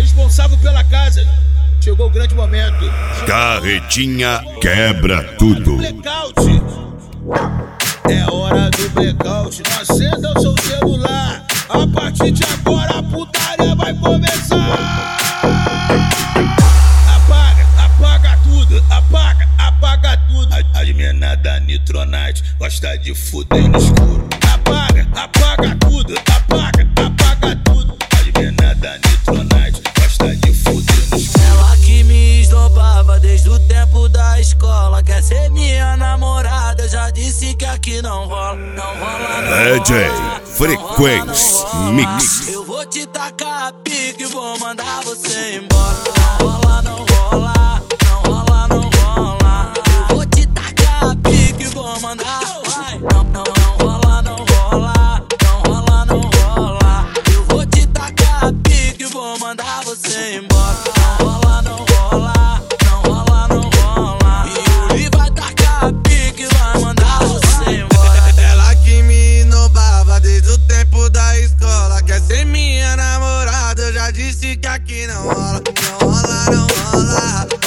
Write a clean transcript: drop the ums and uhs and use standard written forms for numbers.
responsável pela casa. Chegou o grande momento. Carretinha quebra tudo. Blackout. É hora do blackout. Não acenda o seu celular. A partir de agora a putaria vai começar. Apaga tudo. Apaga tudo. As mina da Nitronite gosta de fuder no escuro. Apaga tudo. Apaga tudo. As mina da Nitronite gosta de fuder no escuro. Ela que me esnobava desde o tempo da escola, quer ser minha namorada. Eu já disse que aqui não rola, não rola, não DJ rola. Frequência Mix. Eu vou te tacar a pique e vou mandar você embora. Não rola, não rola, não rola, não rola. Eu vou te tacar a pique e vou mandar. Não rola, não rola, não rola, não rola. Eu vou te tacar a pique e vou mandar você embora. Não rola, não rola, não rola, não rola. E o Lee vai tacar a pique e vai mandar você embora. Ela que me inobava desde o tempo da escola, quer ser minha namorada. Eu já disse que aqui não rola, não rola, não rola.